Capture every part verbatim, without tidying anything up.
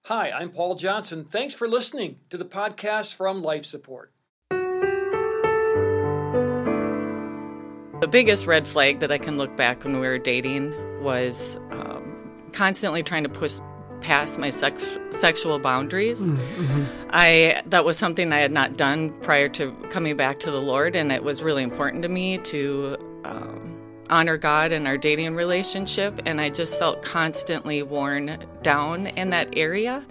Hi, I'm Paul Johnson. Thanks for listening to the podcast from Life Support. The biggest red flag that I can look back when we were dating was um, constantly trying to push past my sex- sexual boundaries. Mm-hmm. I that was something I had not done prior to coming back to the Lord, and it was really important to me to um, honor God in our dating relationship, and I just felt constantly worn down in that area.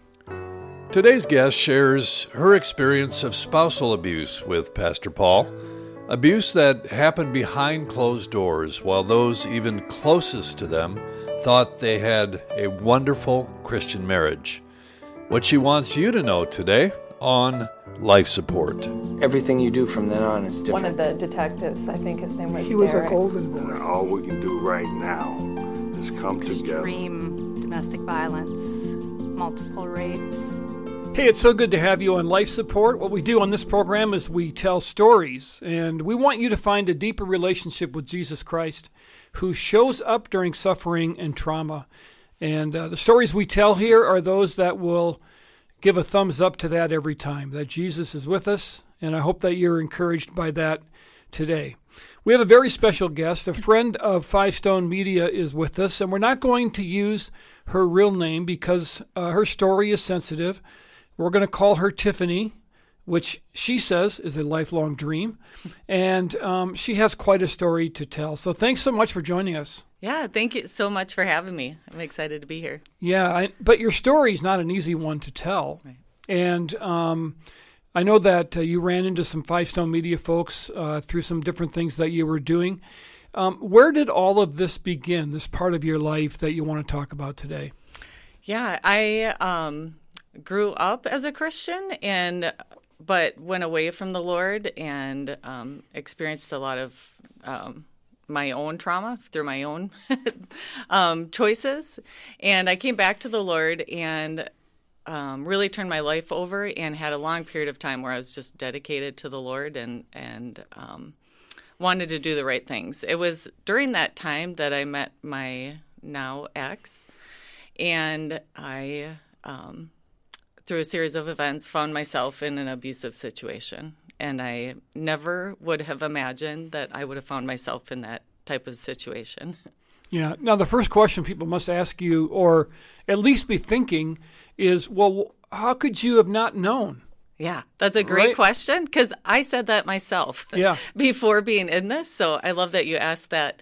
Today's guest shares her experience of spousal abuse with Pastor Paul. Abuse that happened behind closed doors while those even closest to them thought they had a wonderful Christian marriage. What she wants you to know today on Life Support. Everything you do from then on is different. One of the detectives, I think his name was He was Derek. a golden boy. All we can do right now is come together. Extreme domestic violence, multiple rapes. Hey, it's so good to have you on Life Support. What we do on this program is we tell stories, and we want you to find a deeper relationship with Jesus Christ, who shows up during suffering and trauma. And uh, the stories we tell here are those that will give a thumbs up to that every time, that Jesus is with us, and I hope that you're encouraged by that today. We have a very special guest. A friend of Five Stone Media is with us, and we're not going to use her real name because uh, her story is sensitive. We're going to call her Tiffany, which she says is a lifelong dream, and um, she has quite a story to tell. So thanks so much for joining us. Yeah, thank you so much for having me. I'm excited to be here. Yeah, I, but your story is not an easy one to tell. Right. And um, I know that uh, you ran into some Five Stone Media folks uh, through some different things that you were doing. Um, where did all of this begin, this part of your life that you want to talk about today? Yeah, I um, grew up as a Christian, and but went away from the Lord and um, experienced a lot of um, my own trauma through my own um, choices. And I came back to the Lord and um, really turned my life over, and had a long period of time where I was just dedicated to the Lord and and um, wanted to do the right things. It was during that time that I met my now ex, and I, um, through a series of events, found myself in an abusive situation. And I never would have imagined that I would have found myself in that type of situation. Yeah. Now, the first question people must ask you, or at least be thinking, is, well, how could you have not known? Yeah, that's a great Right. question, because I said that myself Yeah. before being in this. So I love that you asked that.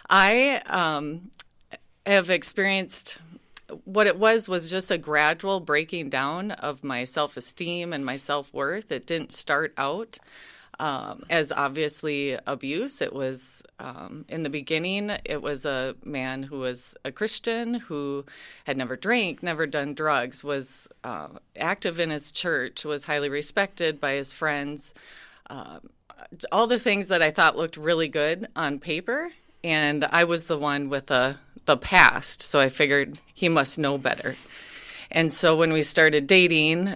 I um, have experienced what it was was just a gradual breaking down of my self-esteem and my self-worth. It didn't start out um, as obviously abuse. It was, um, in the beginning, it was a man who was a Christian, who had never drank, never done drugs, was uh, active in his church, was highly respected by his friends, uh, all the things that I thought looked really good on paper. And I was the one with a the past, so I figured he must know better. And so when we started dating,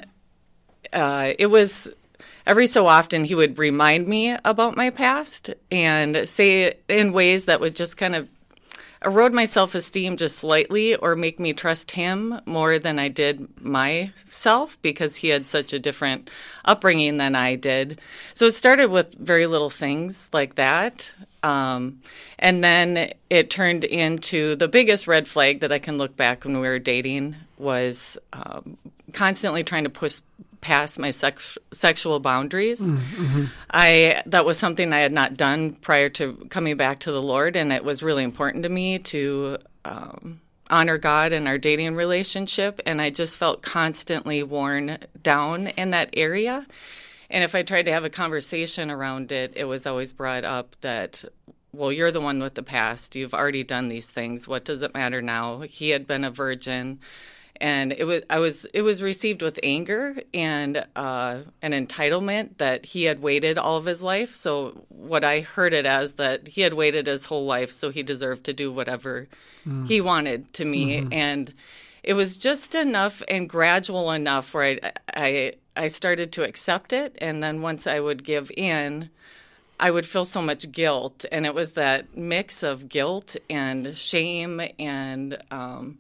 uh, it was every so often he would remind me about my past and say it in ways that would just kind of erode my self-esteem just slightly, or make me trust him more than I did myself, because he had such a different upbringing than I did. So it started with very little things like that. Um, and then it turned into the biggest red flag that I can look back when we were dating was um, constantly trying to push past my sex- sexual boundaries. Mm-hmm. I that was something I had not done prior to coming back to the Lord, and it was really important to me to um, honor God in our dating relationship, and I just felt constantly worn down in that area. And if I tried to have a conversation around it, it was always brought up that, well, you're the one with the past. You've already done these things. What does it matter now? He had been a virgin. And it was I was it was received with anger and uh, an entitlement that he had waited all of his life. So what I heard it as that he had waited his whole life, so he deserved to do whatever mm. he wanted to me. Mm-hmm. And it was just enough and gradual enough where I, I I started to accept it. And then once I would give in, I would feel so much guilt. And it was that mix of guilt and shame and um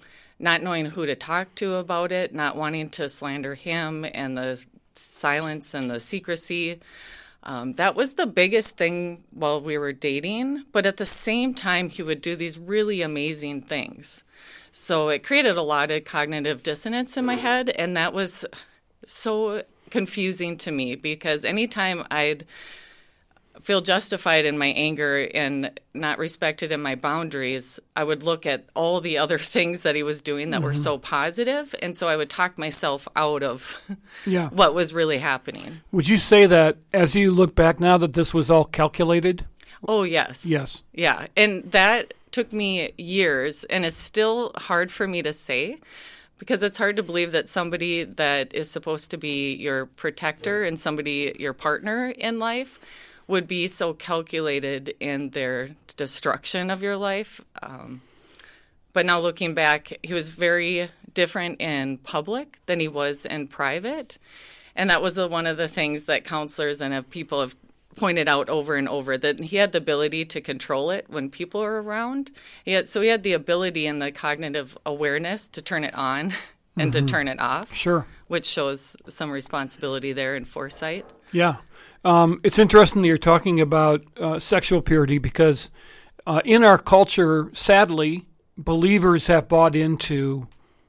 not knowing who to talk to about it, not wanting to slander him, and the silence and the secrecy. Um, that was the biggest thing while we were dating. But at the same time, he would do these really amazing things. So it created a lot of cognitive dissonance in my head, and that was so confusing to me, because anytime I'd feel justified in my anger and not respected in my boundaries, I would look at all the other things that he was doing that mm-hmm. were so positive, and so I would talk myself out of yeah. what was really happening. Would you say that, as you look back now, that this was all calculated? Oh, yes. Yes. Yeah, and that took me years, and it's still hard for me to say, because it's hard to believe that somebody that is supposed to be your protector and somebody, your partner in life, would be so calculated in their destruction of your life. Um, but now looking back, he was very different in public than he was in private. And that was the, one of the things that counselors and have people have pointed out over and over, that he had the ability to control it when people are around. He had, so he had the ability and the cognitive awareness to turn it on and mm-hmm. to turn it off. Sure. Which shows some responsibility there and foresight. Yeah. Um, it's interesting that you're talking about uh, sexual purity, because uh, in our culture, sadly, believers have bought into,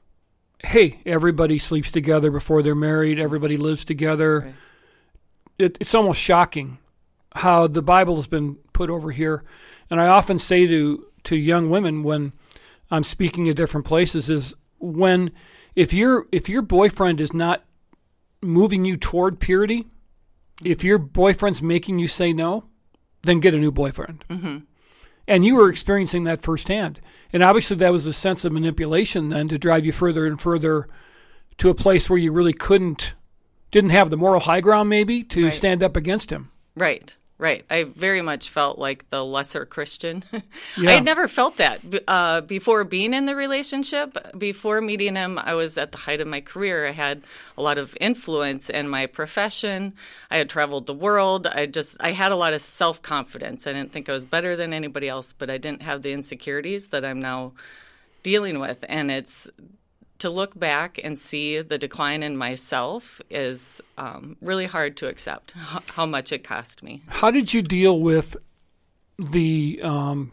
hey, everybody sleeps together before they're married, everybody lives together. Right. It, it's almost shocking how the Bible has been put over here. And I often say to, to young women when I'm speaking at different places is, when if your if your boyfriend is not moving you toward purity, if your boyfriend's making you say no, then get a new boyfriend. Mm-hmm. And you were experiencing that firsthand. And obviously that was a sense of manipulation then to drive you further and further to a place where you really couldn't, didn't have the moral high ground maybe to right. stand up against him. Right. Right. I very much felt like the lesser Christian. Yeah. I had never felt that uh, before being in the relationship. Before meeting him, I was at the height of my career. I had a lot of influence in my profession. I had traveled the world. I just I had a lot of self-confidence. I didn't think I was better than anybody else, but I didn't have the insecurities that I'm now dealing with. And it's to look back and see the decline in myself is um, really hard to accept, h- how much it cost me. How did you deal with the um,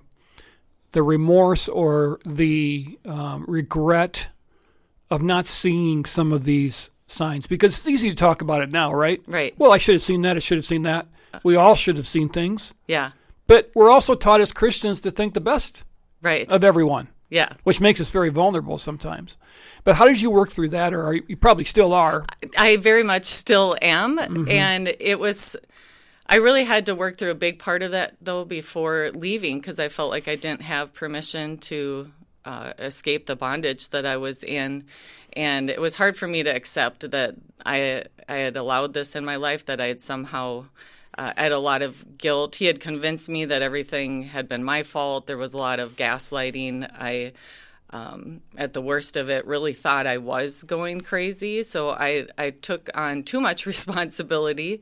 the remorse or the um, regret of not seeing some of these signs? Because it's easy to talk about it now, right? Right. Well, I should have seen that. I should have seen that. We all should have seen things. Yeah. But we're also taught as Christians to think the best right. of everyone. Yeah. Which makes us very vulnerable sometimes. But how did you work through that? Or are you, you probably still are. I very much still am. Mm-hmm. And it was, I really had to work through a big part of that, though, before leaving, because I felt like I didn't have permission to uh, escape the bondage that I was in. And it was hard for me to accept that I, I had allowed this in my life, that I had somehow... Uh, I had a lot of guilt. He had convinced me that everything had been my fault. There was a lot of gaslighting. I, um, at the worst of it, really thought I was going crazy. So I, I took on too much responsibility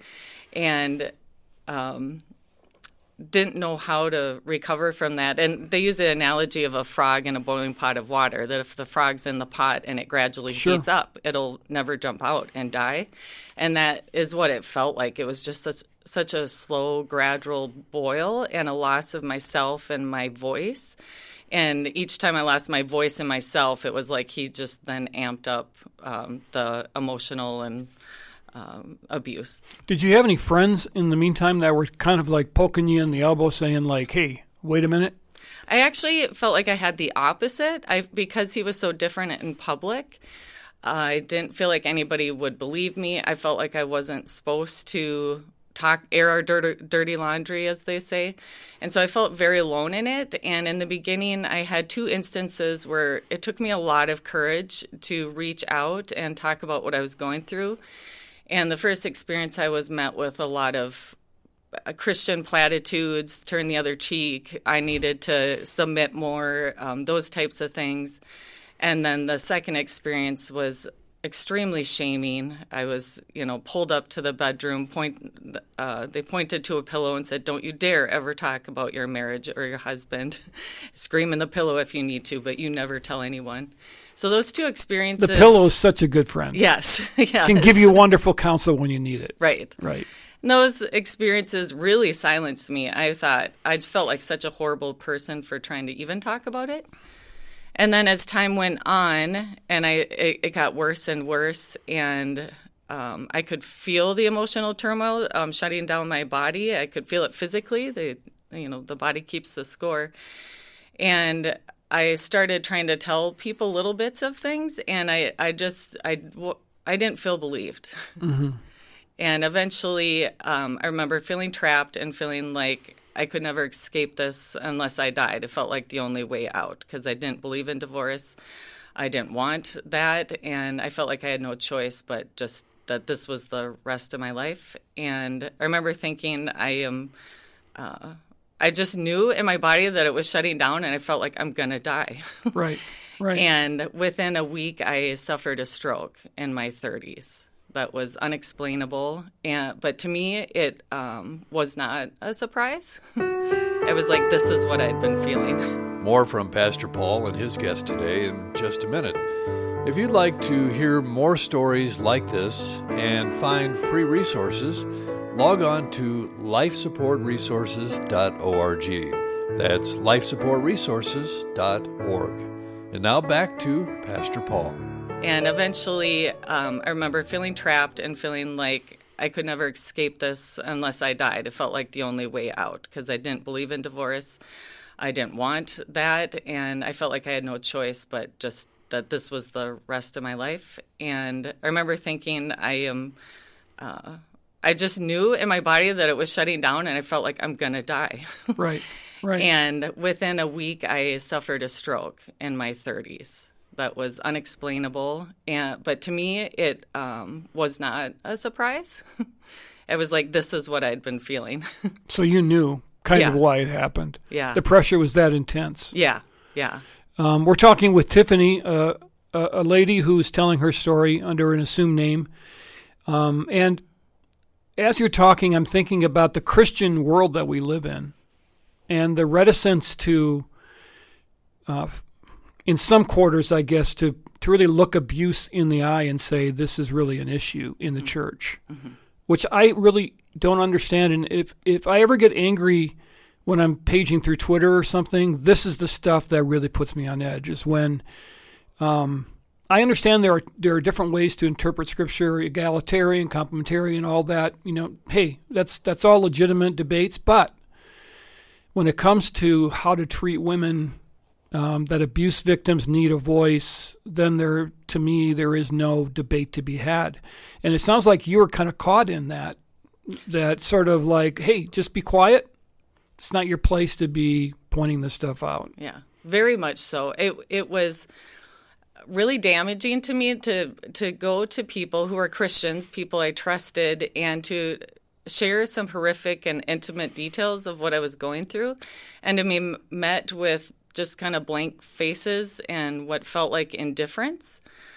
and um, didn't know how to recover from that. And they use the analogy of a frog in a boiling pot of water, that if the frog's in the pot and it gradually sure. heats up, it'll never jump out and die. And that is what it felt like. It was just such, such a slow, gradual boil and a loss of myself and my voice. And each time I lost my voice and myself, it was like he just then amped up um, the emotional and um, abuse. Did you have any friends in the meantime that were kind of like poking you in the elbow saying like, hey, wait a minute? I actually felt like I had the opposite. I because he was so different in public, I didn't feel like anybody would believe me. I felt like I wasn't supposed to talk, air our dirty, dirty laundry, as they say. And so I felt very alone in it. And in the beginning, I had two instances where it took me a lot of courage to reach out and talk about what I was going through. And the first experience, I was met with a lot of Christian platitudes, turn the other cheek, I needed to submit more, um, those types of things. And then the second experience was extremely shaming. I was, you know, pulled up to the bedroom, point, uh, they pointed to a pillow and said, don't you dare ever talk about your marriage or your husband. Scream in the pillow if you need to, but you never tell anyone. So those two experiences. The pillow is such a good friend. Yes. yes. Can give you wonderful counsel when you need it. Right. Right. And those experiences really silenced me. I thought I felt like such a horrible person for trying to even talk about it. And then as time went on, and I it, it got worse and worse, and um, I could feel the emotional turmoil um, shutting down my body. I could feel it physically. The you know the body keeps the score, and I started trying to tell people little bits of things, and I I just I I didn't feel believed. Mm-hmm. And eventually, um, I remember feeling trapped and feeling like I could never escape this unless I died. It felt like the only way out because I didn't believe in divorce. I didn't want that, and I felt like I had no choice but just that this was the rest of my life. And I remember thinking I am, uh, I just knew in my body that it was shutting down, and I felt like I'm going to die. Right, right. And within a week, I suffered a stroke in my thirties. That was unexplainable, and but to me, it um, was not a surprise. It was like, this is what I'd been feeling. More from Pastor Paul and his guest today in just a minute. If you'd like to hear more stories like this and find free resources, log on to life support resources dot org. That's life support resources dot org. And now back to Pastor Paul. And eventually, um, I remember feeling trapped and feeling like I could never escape this unless I died. It felt like the only way out because I didn't believe in divorce. I didn't want that, and I felt like I had no choice but just that this was the rest of my life. And I remember thinking I am, uh, I just knew in my body that it was shutting down, and I felt like I'm going to die. Right, right. And within a week, I suffered a stroke in my thirties. That was unexplainable, and but to me, it um, was not a surprise. It was like, this is what I'd been feeling. So you knew kind yeah. of why it happened. Yeah. The pressure was that intense. Yeah, yeah. Um, we're talking with Tiffany, uh, a, a lady who's telling her story under an assumed name. Um, and as you're talking, I'm thinking about the Christian world that we live in and the reticence to... Uh, in some quarters, I guess, to, to really look abuse in the eye and say this is really an issue in the mm-hmm. church, mm-hmm. which I really don't understand. And if, if I ever get angry when I'm paging through Twitter or something, this is the stuff that really puts me on edge, is when um, I understand there are there are different ways to interpret Scripture, egalitarian, complementarian, all that. You know, hey, that's that's all legitimate debates. But when it comes to how to treat women, Um, that abuse victims need a voice, then there, to me, there is no debate to be had. And it sounds like you were kind of caught in that, that sort of like, hey, just be quiet. It's not your place to be pointing this stuff out. Yeah, very much so. It it was really damaging to me to to go to people who are Christians, people I trusted, and to share some horrific and intimate details of what I was going through, and to be met with just kind of blank faces and what felt like indifference.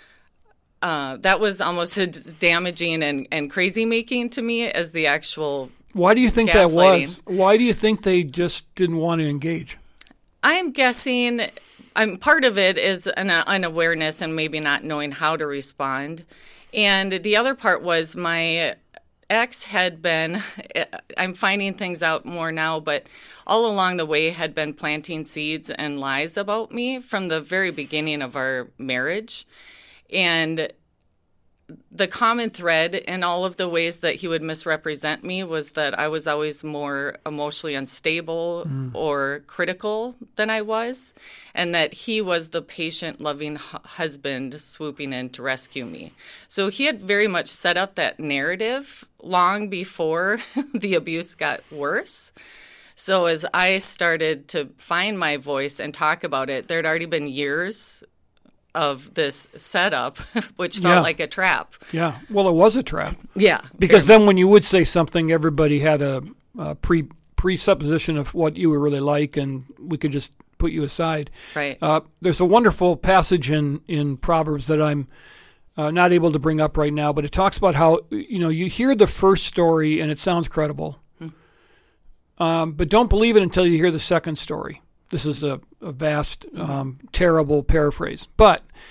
Uh, that was almost as damaging and, and crazy-making to me as the actual Why do you think that was? Why do you think they just didn't want to engage? I'm guessing I'm, part of it is an unawareness and maybe not knowing how to respond. And the other part was my ex had been, I'm finding things out more now, but all along the way had been planting seeds and lies about me from the very beginning of our marriage. And the common thread in all of the ways that he would misrepresent me was that I was always more emotionally unstable mm. or critical than I was, and that he was the patient, loving hu- husband swooping in to rescue me. So he had very much set up that narrative long before the abuse got worse. So as I started to find my voice and talk about it, there had already been years of this setup, which felt yeah. like a trap. Yeah, well, it was a trap. Yeah. Because then when you would say something, everybody had a, a pre presupposition of what you were really like, and we could just put you aside. Right. Uh, there's a wonderful passage in, in Proverbs that I'm uh, not able to bring up right now, but it talks about how, you know, you hear the first story and it sounds credible, hmm. um, but don't believe it until you hear the second story. This is a, a vast, um, terrible paraphrase. But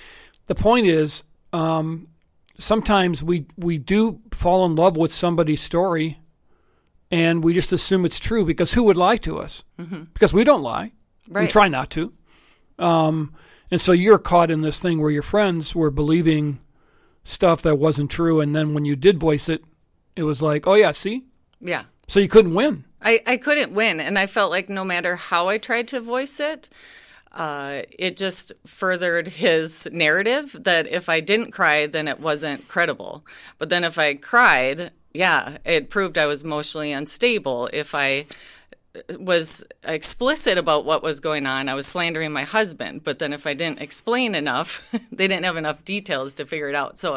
the point is, um, sometimes we we do fall in love with somebody's story, and we just assume it's true because who would lie to us? Mm-hmm. Because we don't lie. Right. We try not to. Um, and so you're caught in this thing where your friends were believing stuff that wasn't true, and then when you did voice it, it was like, oh yeah, see? Yeah. So you couldn't win. I, I couldn't win, and I felt like no matter how I tried to voice it, uh, it just furthered his narrative that if I didn't cry, then it wasn't credible. But then if I cried, yeah, it proved I was emotionally unstable. If I was explicit about what was going on, I was slandering my husband. But then if I didn't explain enough, they didn't have enough details to figure it out. So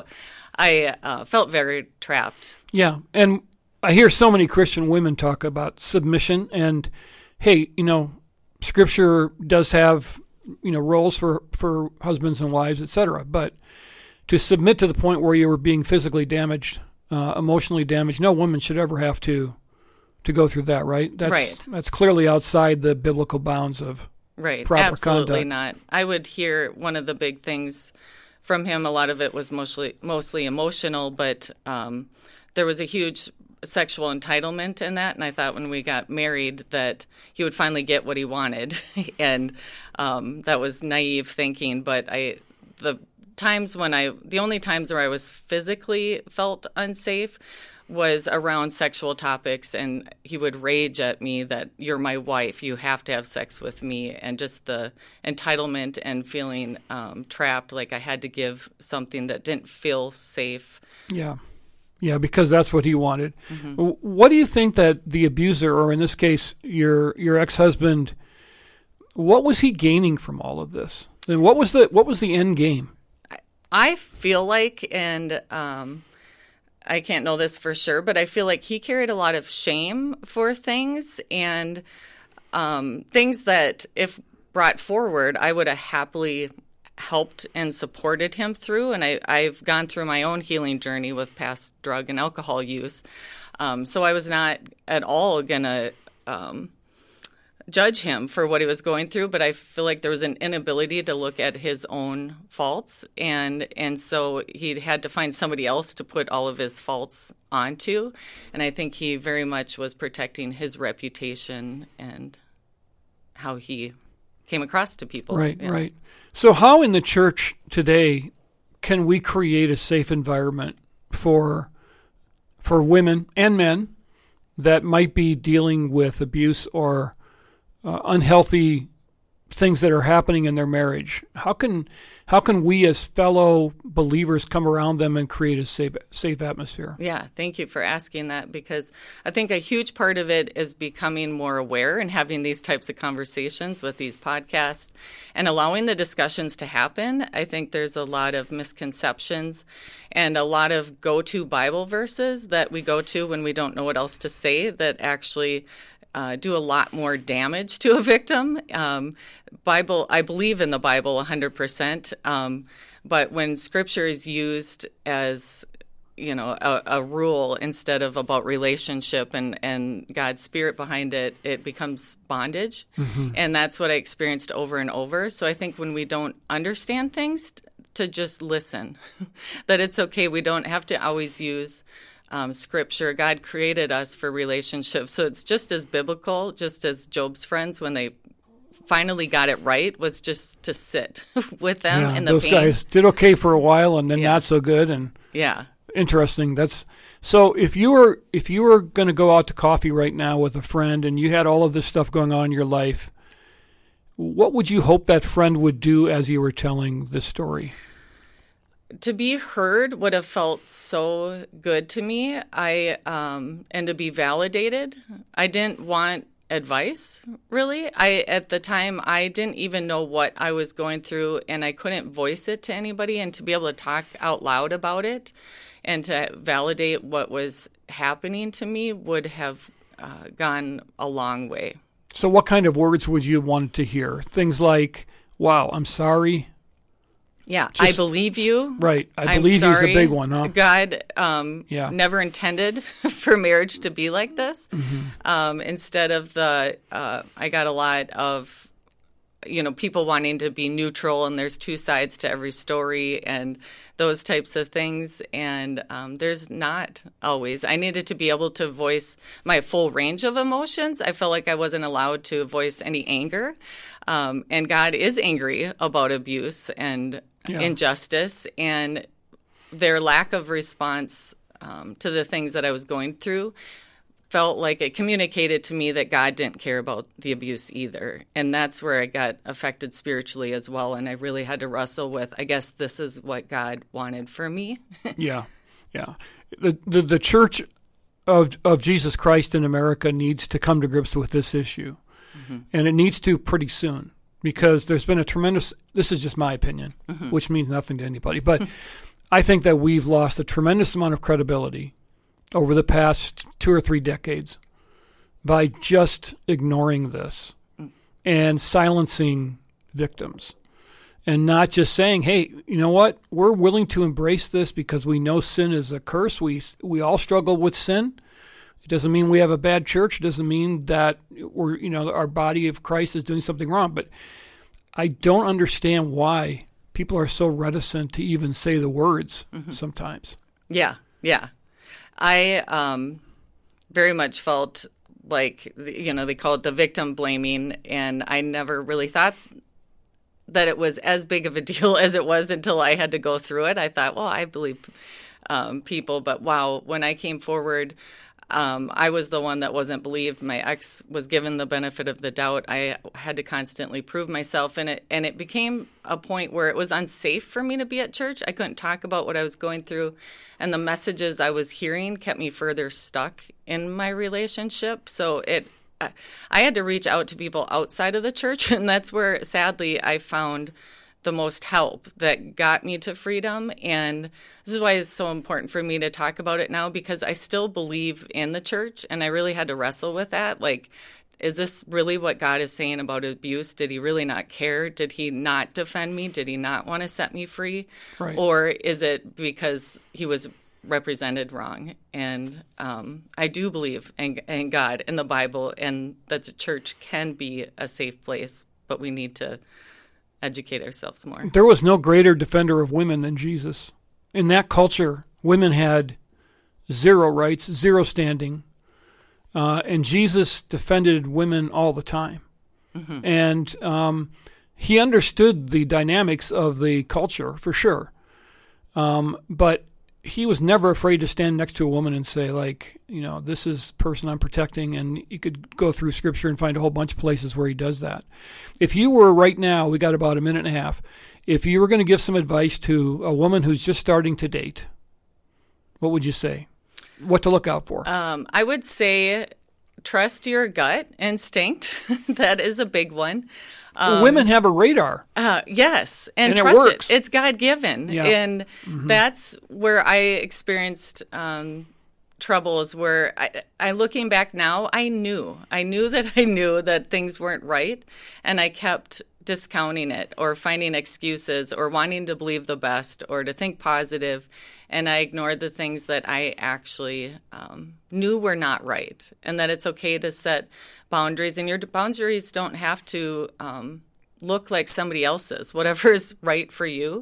I uh, felt very trapped. Yeah, and I hear so many Christian women talk about submission, and hey, you know, Scripture does have, you know, roles for, for husbands and wives, et cetera. But to submit to the point where you were being physically damaged, uh, emotionally damaged, no woman should ever have to to go through that, right? That's, right. That's clearly outside the biblical bounds of right. proper Absolutely conduct. not. I would hear one of the big things from him. A lot of it was mostly mostly emotional, but um, there was a huge sexual entitlement in that, and I thought when we got married that he would finally get what he wanted, and um, that was naive thinking. But I, the times when I, the only times where I was physically felt unsafe was around sexual topics, and he would rage at me that you're my wife, you have to have sex with me, and just the entitlement and feeling um, trapped, like I had to give something that didn't feel safe. Yeah. Yeah, because that's what he wanted. Mm-hmm. What do you think that the abuser, or in this case, your your ex-husband, what was he gaining from all of this? And what was the what was the end game? I feel like, and um, I can't know this for sure, but I feel like he carried a lot of shame for things, and um, things that if brought forward, I would have happily helped and supported him through. And I, I've gone through my own healing journey with past drug and alcohol use. Um, so I was not at all going to um, judge him for what he was going through, but I feel like there was an inability to look at his own faults. And, and so he had to find somebody else to put all of his faults onto. And I think he very much was protecting his reputation and how he came across to people. Right, yeah. right. So how in the church today can we create a safe environment for for women and men that might be dealing with abuse or uh, unhealthy things that are happening in their marriage? How can how can we as fellow believers come around them and create a safe safe atmosphere? Yeah, thank you for asking that, because I think a huge part of it is becoming more aware and having these types of conversations with these podcasts and allowing the discussions to happen. I think there's a lot of misconceptions and a lot of go-to Bible verses that we go to when we don't know what else to say that actually Uh, do a lot more damage to a victim. Um, Bible, I believe in the Bible one hundred percent, um, but when Scripture is used as, you know, a, a rule instead of about relationship and, and God's Spirit behind it, it becomes bondage. Mm-hmm. And that's what I experienced over and over. So I think when we don't understand things, to just listen, that it's okay. We don't have to always use Um, scripture. God created us for relationships. So it's just as biblical, just as Job's friends, when they finally got it right, was just to sit with them yeah, in the those pain. guys did okay for a while and then Yeah. not so good. And Yeah. interesting. That's so if you were if you were going to go out to coffee right now with a friend and you had all of this stuff going on in your life, what would you hope that friend would do as you were telling this story? To be heard would have felt so good to me. I um, and to be validated. I didn't want advice, really. I at the time I didn't even know what I was going through, and I couldn't voice it to anybody. And to be able to talk out loud about it and to validate what was happening to me would have uh, gone a long way. So, what kind of words would you have wanted to hear? Things like, "Wow, I'm sorry." Yeah, Just, I believe you. Right. I I'm believe sorry. he's a big one, huh? God um, Yeah. never intended for marriage to be like this. Mm-hmm. Um, instead of the, uh, I got a lot of you know, people wanting to be neutral and there's two sides to every story and those types of things. And um, there's not always. I needed to be able to voice my full range of emotions. I felt like I wasn't allowed to voice any anger. Um, and God is angry about abuse and yeah. injustice, and their lack of response um, to the things that I was going through felt like it communicated to me that God didn't care about the abuse either. And that's where I got affected spiritually as well. And I really had to wrestle with, I guess this is what God wanted for me. yeah, yeah. The, the the Church of of Jesus Christ in America needs to come to grips with this issue. Mm-hmm. And it needs to pretty soon, because there's been a tremendous, this is just my opinion, mm-hmm. which means nothing to anybody, but I think that we've lost a tremendous amount of credibility over the past two or three decades by just ignoring this and silencing victims and not just saying, hey, you know what, we're willing to embrace this because we know sin is a curse. We we all struggle with sin. It doesn't mean we have a bad church. It doesn't mean that we're, you know, our body of Christ is doing something wrong. But I don't understand why people are so reticent to even say the words mm-hmm. sometimes. Yeah, yeah. I um, very much felt like, you know, they call it the victim blaming, and I never really thought that it was as big of a deal as it was until I had to go through it. I thought, well, I believe um, people, but wow, when I came forward, um, I was the one that wasn't believed. My ex was given the benefit of the doubt. I had to constantly prove myself, and it and it became a point where it was unsafe for me to be at church. I couldn't talk about what I was going through, and the messages I was hearing kept me further stuck in my relationship. So it, I had to reach out to people outside of the church, and that's where, sadly, I found the most help that got me to freedom. And this is why it's so important for me to talk about it now, because I still believe in the church, and I really had to wrestle with that. Like, is this really what God is saying about abuse? Did he really not care? Did he not defend me? Did he not want to set me free? Right. Or is it because he was represented wrong? And um, I do believe in, in God, in the Bible, and that the church can be a safe place, but we need to educate ourselves more. There was no greater defender of women than Jesus. In that culture, women had zero rights, zero standing, uh, and Jesus defended women all the time. Mm-hmm. And um, he understood the dynamics of the culture, for sure. Um, but he was never afraid to stand next to a woman and say, like, you know, this is the person I'm protecting. And you could go through Scripture and find a whole bunch of places where he does that. If you were right now, we got about a minute and a half, if you were going to give some advice to a woman who's just starting to date, what would you say? What to look out for? Um, I would say trust your gut instinct. That is a big one. Um, well, women have a radar. Uh, yes, and, and trust it, works. it. It's God-given. Yeah. And mm-hmm. that's where I experienced um, troubles where, I, I looking back now, I knew. I knew that I knew that things weren't right, and I kept discounting it or finding excuses or wanting to believe the best or to think positive, and I ignored the things that I actually um, knew were not right, and that it's okay to set boundaries, and your boundaries don't have to um, look like somebody else's. Whatever is right for you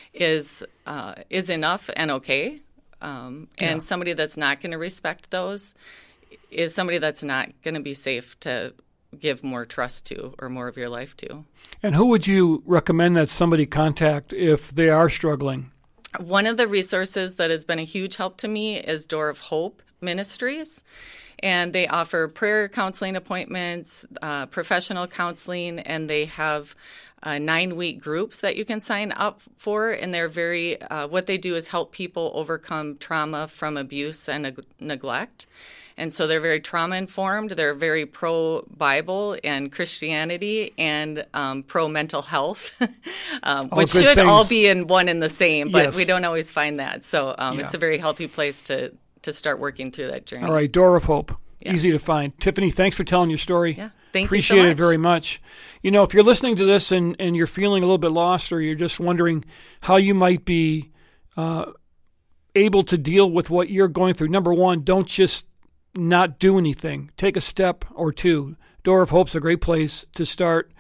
is uh, is enough and okay, um, and yeah. somebody that's not going to respect those is somebody that's not going to be safe to give more trust to or more of your life to. And who would you recommend that somebody contact if they are struggling? One of the resources that has been a huge help to me is Door of Hope Ministries, and they offer prayer counseling appointments, uh, professional counseling, and they have uh, nine-week groups that you can sign up for, and they're very, uh, what they do is help people overcome trauma from abuse and neg- neglect. And so they're very trauma-informed. They're very pro-Bible and Christianity and um, pro-mental health, um, which should things. all be in one and the same, but yes. we don't always find that. So um, yeah. it's a very healthy place to, to start working through that journey. All right, Door of Hope. Yes. Easy to find. Tiffany, thanks for telling your story. Yeah, thank Appreciate you so much. it very much. You know, if you're listening to this and, and you're feeling a little bit lost, or you're just wondering how you might be uh, able to deal with what you're going through, number one, don't just not do anything. Take a step or two. Door of Hope's a great place to start.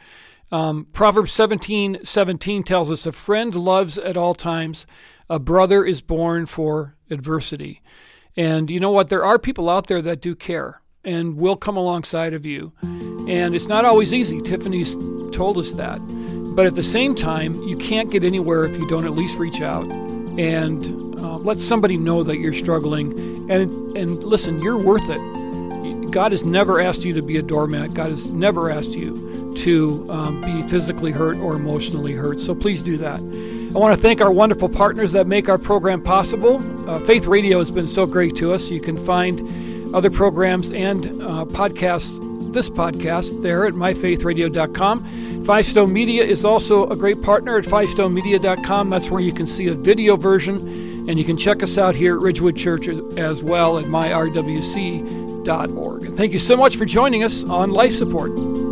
Um, Proverbs seventeen seventeen tells us, a friend loves at all times, a brother is born for adversity. And you know what? There are people out there that do care and will come alongside of you. And it's not always easy. Tiffany's told us that. But at the same time, you can't get anywhere if you don't at least reach out and uh, let somebody know that you're struggling. And and listen, you're worth it. God has never asked you to be a doormat. God has never asked you to um, be physically hurt or emotionally hurt. So please do that. I want to thank our wonderful partners that make our program possible. Uh, Faith Radio has been so great to us. You can find other programs and uh, podcasts, this podcast, there at my faith radio dot com. Five Stone Media is also a great partner at five stone media dot com. That's where you can see a video version, and you can check us out here at Ridgewood Church as well at my r w c dot org. And thank you so much for joining us on Life Support.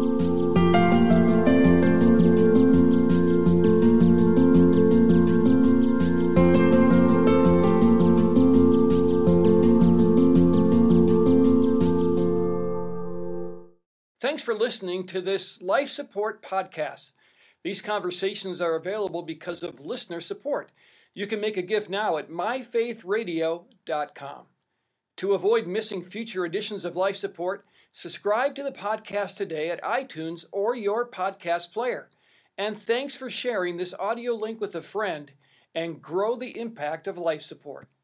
Thanks for listening to this Life Support podcast. These conversations are available because of listener support. You can make a gift now at my faith radio dot com. To avoid missing future editions of Life Support, subscribe to the podcast today at iTunes or your podcast player. And thanks for sharing this audio link with a friend and grow the impact of Life Support.